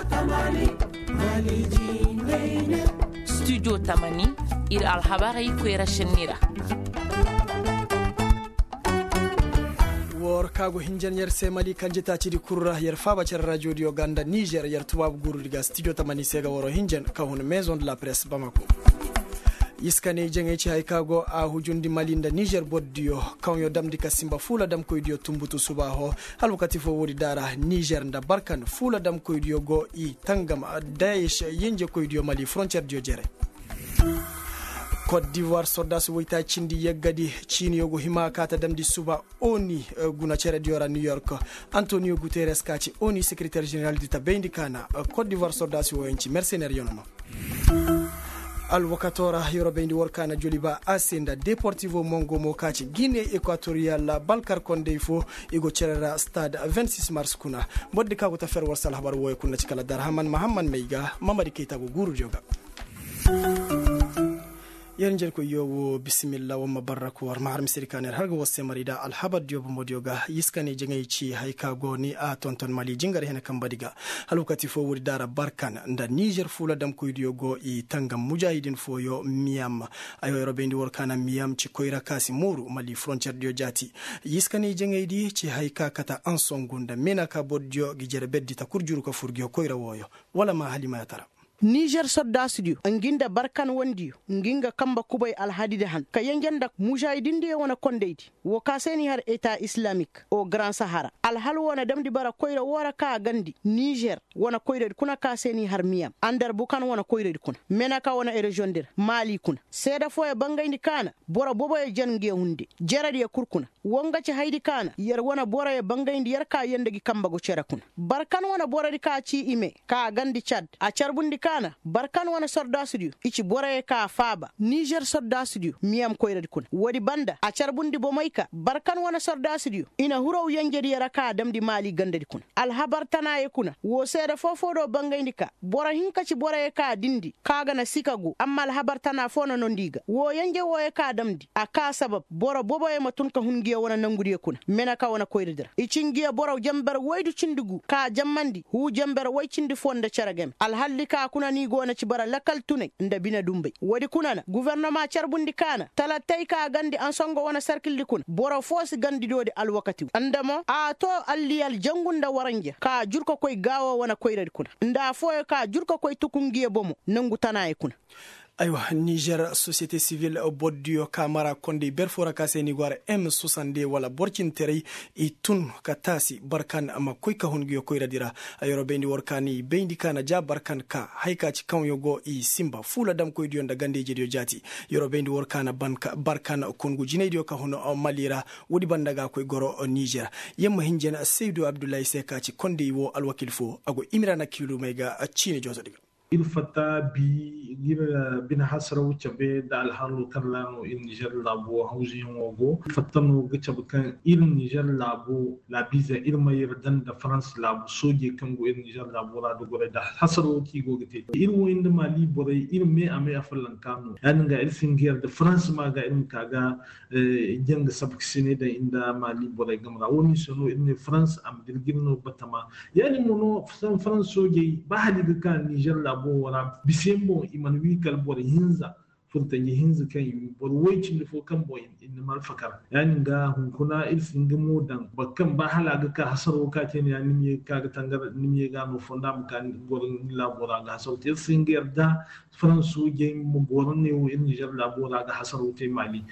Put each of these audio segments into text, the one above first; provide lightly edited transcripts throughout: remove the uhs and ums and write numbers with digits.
Studio Tamani ir alhabari kwera shenira wor kago hinjan yer semali kanje ta ciri kurra yer faba cer radio di Uganda Niger yer tubab guru diga studio Tamani sega woro hinjan ka hun maison de la presse Bamako iskane jenge ci hay kago a hujundi malinda Niger boddiyo kanyo damdi ka simba fula dam koydiyo tumbutu subaho halwakati fo wodi dara Niger nda barkan fula dam koydiyo go i tangam Daesh yenje koydiyo Mali frontière dio jere Côte d'Ivoire soldat woyta cindi yeggadi Chine yogo hima kata damdi suba oni guna cere diora New York Antonio Guterres kaci oni secrétaire général du tabendi kana Côte d'Ivoire soldat woyenci mercenaire yonono al wakatora yorobendi workana joliba asenda Deportivo Mongo mokaci Guinée équatoriale Balkar Condé fo igo cerera stade 26 mars kuna bodde kago ta fer warsal habar woy kunna ci kala Darhaman Mahamman Meiga Mamadi Keita go guru joga yerngel ko yowo bismillah wa mabarak war mahar misrikaner hargo wosse marida al habad yobo modioga yiskani jengay ci hayka goni a tonton Mali jingar hena kambadiga halukati fo wuri dara barkan nda Niger fula dam ko diogo i tangam mujahidin fo yo miyam ayo robendi workana miyam ci koira kasi moru Mali frontière dio jati yiskani jengay di ci hayka kata ansongunda menaka bodjo gijere beddi ta kurjuru ko furgio koira woyo wala ma halima yatara Niger sodda studio nginda barkan wondi nginga kamba kubay alhadide han ka yengenda mujahidin de wona kondeyti wo kaseni har état islamique o grand sahara alhal wona damdi bara koyra wora ka gandi Niger wona koyra kuna kaseni har miyam andar bukan wona koyra kuna menaka wona e region der Mali kuna seda fo e bangayndi kana bora bobo e jange hunde jeradi e kurkuna wonga ci haydi kana yer wona bora e bangayndi yer ka yendegi kamba go cera kuna barkan wona bora di ka ci ime ka gandi Chad a carbundi kana barkan wana sorda studio ichi boraye ka faba Niger sorda studio miyam koyre kun wodi banda a carbundi bomayka barkan wana sorda studio ina huraw yanjeri yaraka damdi Mali gandadi kun alhabar tanaye kuna wo seeda fofo do bangayndika bora hinka ci boraye ka dindi kaga na sikago amma alhabar tana fono non diga wo yanje woye ka damdi aka sabab bora boboye matun ka hungiya wana nangudi kuna menaka wana koyre dira ichingiya bora jambar waydu cindigu ka jammandi hu jambar way cindi fonda caragem alhallika kuna ni gona ci bara lakal tune nda bina dumbe wadi kunana gouvernement carbundi kana talatay ka gandi an songo wana circle di kun boro fosi gandi dodi al wakati andamo a to alli al jangunda waranje ka jurko koy gawo wana koyre kun nda foyo ka jurko koy tukungiye bomo nangu tanaye kun aywa Niger société civile boddio Kamara Condé berfora kaseni gware M60 wala borcin terey i tun katasi barkan ama koy ka hongiyo koy radira ayoro bendi workani bendi kana ja barkan ka hayka ci kan yogo i simba fula dam koy dion da gande jedio jati yoro bendi workana banka barkan kongu jinaydio ka hono malira wodi bandaga koy goro Niger yemma hinjena Seydou Abdoulaye Seka ci Condé wo alwakil fo ago imirana kilo mega Chine jozadiga il fata bi gira bin hasra wucabe da alhalu tarlano in Niger labo hausi ngogo fatano gicabe kan il Niger labo la biza il mayir dan da France labo soje kango in Niger labo la do gore da hasra wuci go gite il wo inda Mali bore il me ame afallan kanu yan ga il singier da France ma ga in kaga jeng sabksine da inda Mali bore gamra woni sono in France am dirgino batama yani mono France soje ba hali kan Niger labo wala bisembo imanwi kalbor hinza furta hinza kan bor waycin da fo kan boy in mal fakar yani ga hunkuna ilfin gamo dan bakkan ba halaga ka hasaro ka ce ne yani me ka ga tangar ni ga no fondam kan gorin labora ga sauti singar da fransu je mu gorin ne in Niger labora ga hasaro te Mali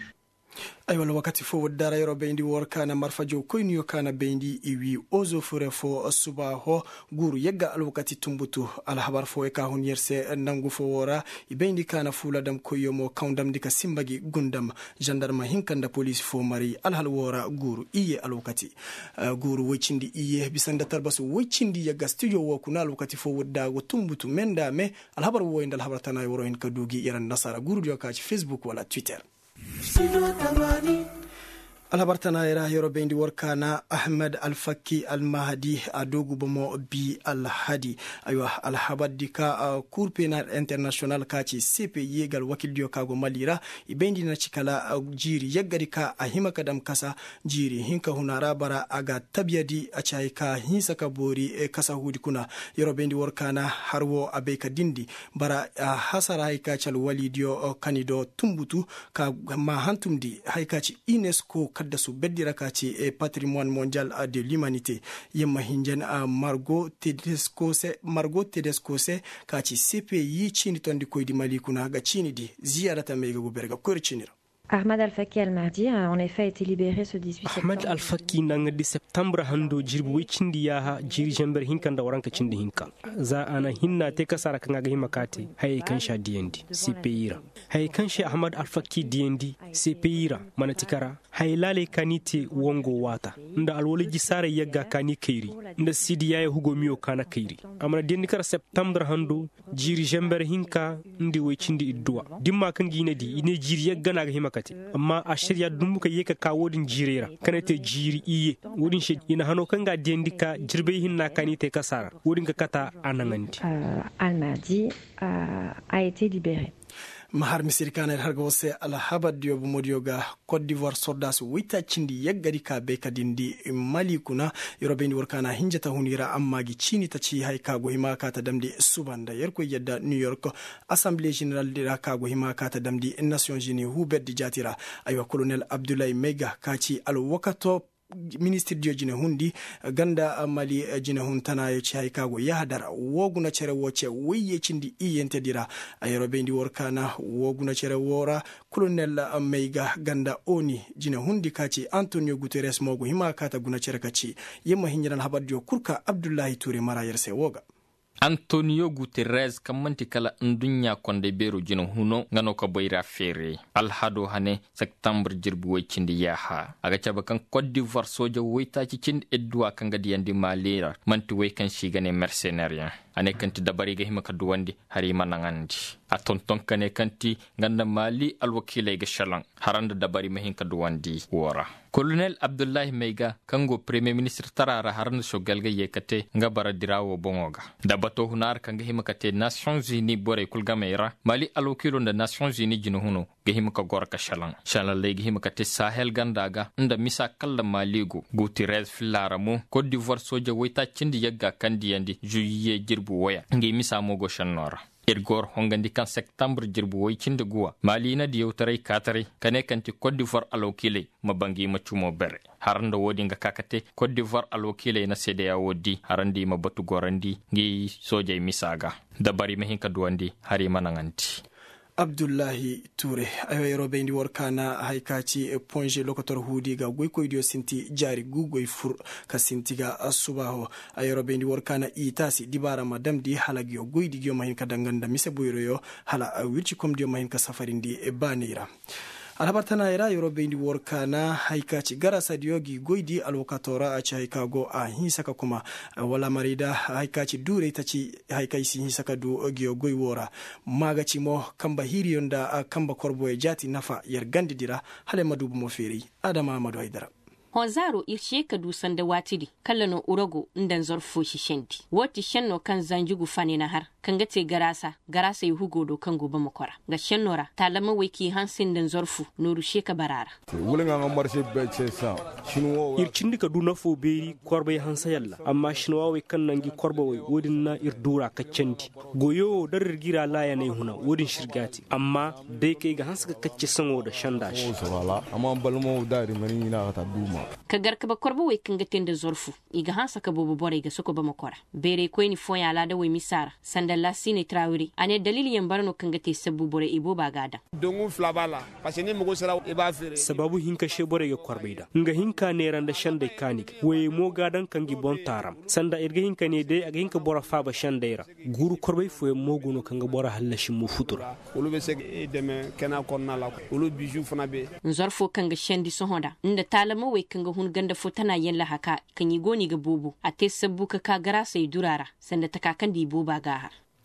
aywa wakati fo dara yoro bendi workana marfajo koyniyo kana bendi iwi ozo fure fo suba ho guru yegga al wakati tumbutu al habar fo e ka hon yerse nangu fo wora bendi kana fula dam koyomo kaundam dika simbagi gundam gendarme hinkanda police fo mari al hal wora guru iye al wakati guru wicindi iye bisanda tarbasu wicindi yegga studio wo kuna al wakati fo wodda go tumbutu menda me al habar wo indal habar tanay woro hin kadugi yaran nasara guru yo ka ci Facebook wala Twitter alhabartana ira yoro bendi workana Ahmed Al-Fakki Al-Mahdi adogu bomo bi Al-Hadi aywa alhabadika Cour pénale international kaci CPI gal wakil dio kago malira ibendi na cikala jiri yaggarika ahima kadam kasa jiri hinka hunara bara aga tabiyadi achaika hinsa kabori kasa hudi kuna yoro bendi workana harwo abeka dindi bara hasara haika chal walidio kanido tumbutu ka ma hantumdi haikaci UNESCO kadda su beddira kaci patrimoine mondial de l'humanité yemma hinjan Margot Tedescose kaci CPI chini tondi koydi mali kuna ga chini di ziyarata mega guberga ko chinira. Ahmed Al-Fakki Al-Mahdi a en effet été libéré ce 18 septembre. Ahmed Al-Fakki nanga di septembre hando jirbu wicindi yaha jiri jember hinkan da waranka cindi hinka za ana hinna te kasara kan ga himakati hay kan sha DND CPIra hay kan sha Ahmed Al-Fakki DND CPIra manatikara hay lale kanite wongo wata nda alwoli gisare yagga kani kairi nda sidi yaye hugo miyo kana kairi amana DND kara septembre hando jiri jember hinka ndi wicindi idduwa dimma kan gine di ine jiri yagga na ga himakati amma a shirya dun muka yi ka kawo din jirera kana te jiri iye wurin shi ina hano kan ga dendika jirbe hinna kani te kasara wurin ka kata ananganti Al-Mahdi a été libéré. Mahar misirikana harga wose alhabad dio bumodioga Côte d'Ivoire sordas wita chindi yaggari ka be kadindi mali kuna yorobeni workana hinjata hunira amma gi chini ta ci hay kago hima ka ta damdi subanda yerko yedda New York Assemblée Générale de la kago hima ka ta damdi Nations Unies hubert di jatira aywa colonel Abdoulaye Mega kaci al wakato ministre dio jine hundi ganda mali jine huntana yo ci kago yahdara woguna cere woce wiye cindi iyente dira ayro bendi workana woguna cere wora colonel Meiga ganda oni jine hundi kaci Antonio Guterres mogo hima kata guna cere kaci yemma hinjiran habadio kurka Abdullahi Touré mara yerse woga Antonio Guterres kamanti kala ndunya konde beru jino huno ngano ko boyra fere alhado hane septembre jirbu wecindi yaha aga caba kan Côte d'Ivoire soja woyta ci cind edduwa kanga diyandi malira manti way kan shigane mercenaire ane kanti dabari ga hima kaduwandi hari manangandi a tonton kane kanti nganda mali alwakile ga shalan haranda dabari mahin kaduwandi wora colonel Abdoulaye Meiga kango premier ministre tarara haranda shogalga yekate nga bara dirawo bongoga dabato hunar kanga hima kate Nations Unies bore kulgameira mali alwakilo nda Nations Unies jino huno ga hima ka gorka shalan legi hima kate Sahel gandaga nda misa kala maligo Guterres filaramu Côte d'Ivoire soja woyta cindi yagga kandiyandi juillet jirbu waya ngi misa mogo shannora Irgor hongandi kan septembre jirbu woy cinde guwa malina di yewtaray katare kane kanti Côte d'Ivoire alokile mabangi machumo bere haranda wodi nga kakate Côte d'Ivoire alokile na CEDEAO wodi harandi mabatu gorandi ngi soja misaga dabari mehinka duwandi hari mananganti Abdullahi Touré ayo robendi workana haikaci ponje lokotor hudi ga goyko idio sinti jari gugoy fur ka sintiga subaho ayo robendi workana itasi dibara madam di halagio goydi gyo mahin ka danganda mise buyroyo hala wilci kom dio mahin ka safarindi banira alhabartana ira yorobendi workana haikaci gara sadiogi goydi alwakatora a haikago a hinsaka kuma wala marida haikaci dure taci haikaisi hinsaka du ogio goy wora magaci mo kamba hiriyonda kamba korbo e jati nafa yergandi dira hale madubu mo feri adama amadu haidara Honzaro irshe ka dusan da watiri kallano urago ndan zorfo shishendi wati shenno kan zanjugu fane na har kan gate garasa yi hugo do kan gobe makwara ga shennora talama wiki hansin dan zorfu noru sheka barara wulinga nga marshe beche sa shinwo ircindi ka duna fo beri korbe hansa yalla amma shinwa we kan nangi korba we wodin na irdura kaccendi goyo darir gira laya ne huna wodin shirgati amma dai kai ga hansa kacce sanwo da shandashi amma balmo dari mani na ta duma ka garka ba korba wai kan gatin da zorfu iga hansa ka bobo bore ga suko ba makora bere ko ni foya la da wai misara sandalla sine trawiri ane dalili yan barno kan gate sabu bore ibo ba gada dongu flabala pasini mugo sara e ba fere sababu hinka she bore ga korbeida nga hinka ne randa shande kanik wai mo gadan kan gi bon taram sanda irga hinka ne dai aga hinka bora fa ba shandeira guru korbe fo mo gono kan ga bora hallashi mu futura ulu be se deme kana konna la ulu biju fana be zorfo kan ga shandi sohonda inda talama wai kan ga hun ganda fo tana yalla haka kan yi goni ga bobo a te sabbu ka gara sai durara sanda ta kakan di boba ga har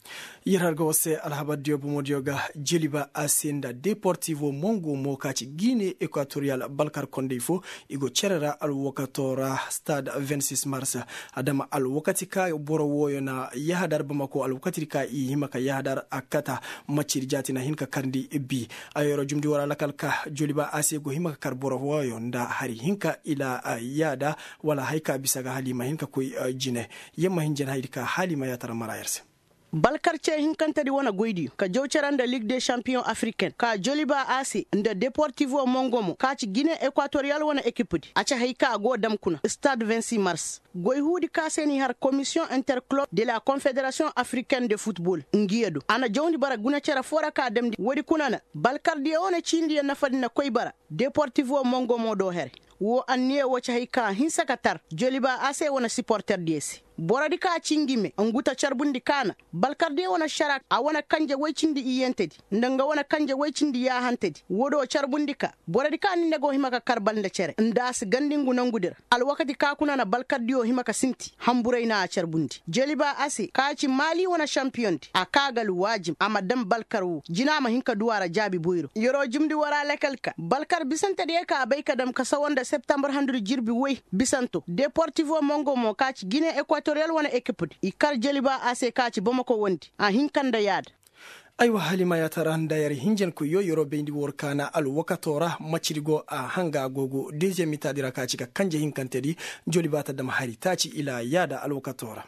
yirarga wose alhabar diobu modioga jeliba asenda Deportivo Mongo mokaci Guinée Équatoriale Balkar Kondefo igo cerera alwokatora stade 26 mars adama alwokatika boro woyo na yahadar bamako alwokatika i himaka yahadar akata macir jatina hinka karndi bi ayoro jumdi wara lakalka joliba asego himaka kar boro woyo nda hari hinka ila yada wala haika bisaga halima hinka koy jine yemma hinjen haydika halima yatara marayerse Balkar ce hinkantari wana goidi ka jawcaran da Ligue des Champions africaine ka Joliba AC da Deportivo Mongomo ka ci Guinée Équatoriale wana équipe di acha haika go damkuna stade 26 mars goy hudi ka seni har commission interclub de la Confédération africaine de football ngiedo ana jawndi bara guna cara fora ka demdi wodi kunana Balkar di ona cindi na fadina koy bara Deportivo Mongomo do here wo anniye wo haika hinsakatar Joliba AC wana supporter DS boradi ka cingime nguta charbundi kana Balkarde wana sharak a wana kanje waycindi iyentedi ndanga wana kanje waycindi ya hantedi wodo charbundi ka boradi ka ni nego himaka karbal cere ndas gandingu nangudir al wakati ka kuna na Balkarde o himaka sinti hamburayna a charbundi Joliba ase ka ci Mali wana champion akagal wajib amadam Balkaru jinama hinka duwara jabi boyro yoro jumdi wara lekalka Balkar bisante de ka bayka dam ka sawanda september handu jirbi wey bisanto Deportivo Mongomo ka ci Guinée Équatoriale wana équipe ikar Joliba AC ka ci Bamako wondi a hinkanda yad aywa halima ya taranda yari hinjen ku yoro bendi workana al wakatora machirigo a hanga gogo deuxième mita dira ka ci ka kanje hinkantedi Joliba ta dam hari taci ila yada al wakatora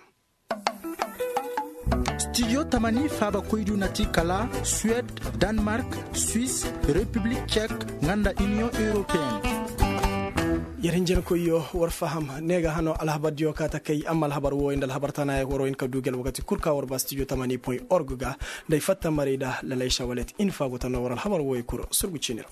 Studio Tamani Faba Koidu Nati Kala, Suède, Danemark, Suisse, République tchèque, Nganda Union Européenne. yarinjen ko yo war faham nega hano alhabadio kata kay amal habar wo indal habartana e woro en ka dugel wakati kurka war ba studio tamani.org ga day fatta marida la lay shawalet in fago tan war habar wo kur surgu chiniro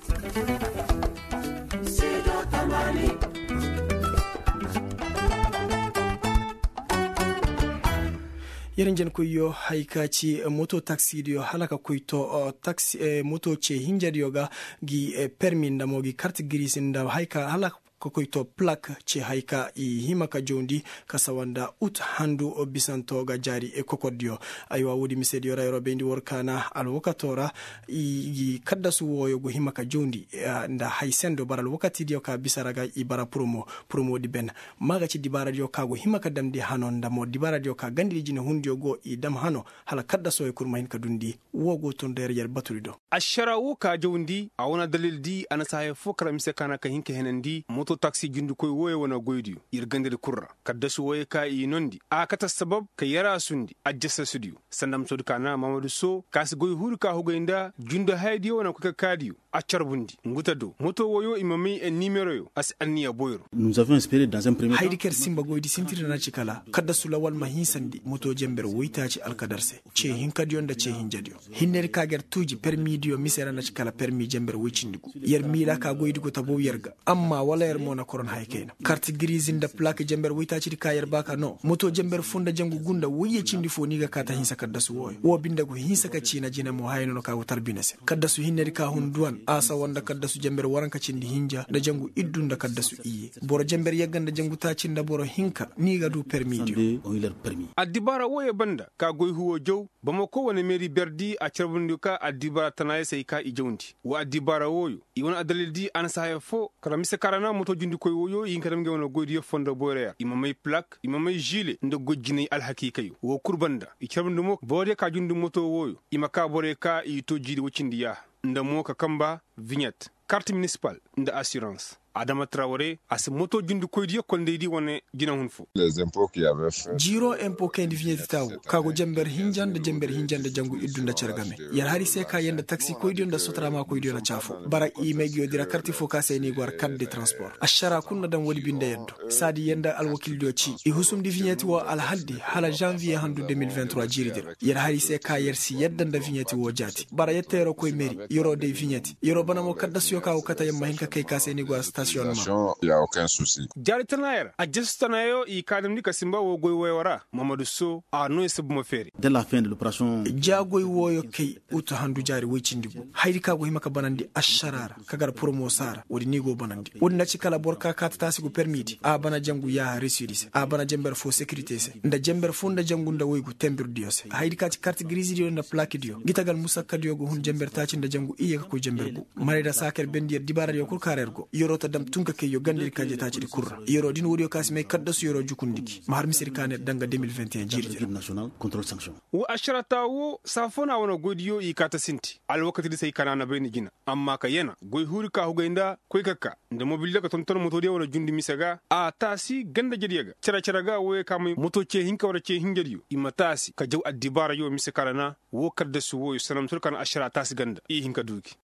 yarinjen ko yo haikaci moto taxi dio halaka koyto taxi moto che hinjadi yoga gi permis ndamo gi carte grise nda haika halaka koyto plaque ce haika i himaka jondi kasawanda ut handu bisanto ga jari e kokodio aywa wudi misedio rayro bendi workana al wakatora i kaddasu woyo go himaka jondi nda haisendo baral wakati dio ka bisaraga i bara promo di ben maga ci dibara dio ka go himaka damdi hano ndamo dibara dio ka gandi jine hundio go i dam hano hala kaddaso e kurma hin ka dundi wogo ton der yer baturido asharawu ka jondi awona dalil di ana sahe fokra mise kana ka hinke henendi moto taxi gindu koy woye wona goydiyo irgandel kurra kaddasu woye ka i nondi a kata sabab ka yara sundi ajjasa studio sandam sod kana Mamadou So kasi goy huru ka hogoynda junda haydi wona ko kadiyo a charbundi ngutado moto woyo imami en numero yo as anniya boyro Nous avons espéré dans un premier temps haydi ker simba goydi sintiri na cikala kaddasu lawal mahisandi moto jember woytaci alkadarse ce hinkadi onda ce hinjadio hinner kager tuji permidio misera na cikala permi jember woycindigo yer mila ka goydi ko tabo yerga amma wala yer mona koron haykena carte grise inda plaque jember woytaci ka yer baka no moto jember funda jangu gunda woye cindi fo niga kata hinsa kaddasu woy wo bindago hinsa ka cina jina mo hayno ka tarbinase kaddasu hinner ka hunduan asa wanda kaddasu jember waranka cindi hinja da jangu iddunda kaddasu iye boro jember yaganda jangu ta cinda boro hinka niga du permidio adibara woye banda ka goy huwo jow Bamako wona mairie berdi a charbundi ka adibara tanaye sai ka ijawndi wa adibara woyo i wona adalil di ana sahe fo kala mise karana moto jundi koy woyo yin kadam ngewno goydi fondo boreya imamay plaque imamay gilet ndo gojjini al hakikayo wo kurbanda i charbundi mo bode ka jundi moto woyo imaka bore ka i to jidi wocindi ya ndamo ka kamba vignette carte municipale nda assurance Adama Traoré as moto jundu koydi kondeydi wonne jina hunfo les impôts qui avaient fait jiro impôt kendi vignette taw kago jember hinjande jangu iddunda cergame yar hari se ka yenda taxi koydi nda sotrama koydi na chafo bara imegio dira carte focus ni gwar carte de transport ashara kunna dam wodi binde yeddo sadi yenda al wakil do ci e husum di vignette wo al haldi hala janvier handu 2023 jiridir yar hari se ka yer si yedda nda vignette wo jati bara yettero koy meri yoro de vignette yoro banamo kadda suyo ka kata yamma hinka kay ka se ni gwar stationnement. Il y a aucun souci. Jari tanayar a jesu tanayo i kadam dika simba wo goy wayara Mamadou So a no sabu mafere. Dès la fin de l'opération jagoy woyo kay uto handu jari waycindigo haydi ka go himaka banandi asharara kagar promo sara wodi nigo banandi wodi naci kala borka kata tasigo permiti a bana jangu ya residis a bana jember fo sécurité se nda jember fo nda jangu nda woygu tembir diose haydi ka ci carte grise dio na plaque dio gitagal musakka dio go hun jember taci nda jangu iye ko jember go marida saker bendir dibara yo kur karergo yorota dam tunka ke yo gandir kanje taci di kurra yoro din wodi kasi me kadda su yoro jukundiki mahar misir kanet danga 2021 jiri national contrôle sanction wa asharata wo safona wana godiyo i kata sinti al wakati da sai kanana bayni gina amma ka yana goy huri ka hugainda koy kakka nda mobile ka tonton moto de wala jundi misaga a tasi ganda jediyaga cara ga woye kamay moto ce hinka wala ce hingediyo imma tasi ka jaw addibara yo misakarana wo kadda su wo sanam turkan asharata tasi ganda i hinka duki